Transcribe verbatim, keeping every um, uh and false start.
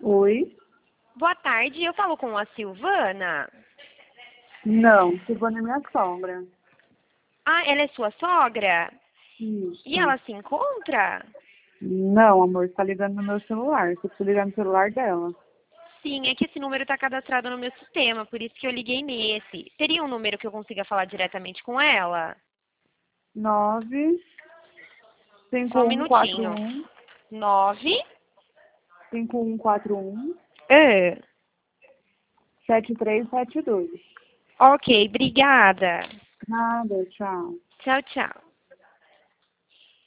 Oi? Boa tarde, eu falo com a Silvana. Não, Silvana é minha sogra. Ah, ela é sua sogra? Isso. E ela se encontra? Não, amor, você tá ligando no meu celular. Você precisa ligar no celular dela. Sim, é que esse número está cadastrado no meu sistema, por isso que eu liguei nesse. Teria um número que eu consiga falar diretamente com ela? Nove Só cinco um um quatro minutinho. um Nove. cinco um quatro um É. sete três sete dois. Ok, obrigada. Nada, tchau. Tchau, tchau.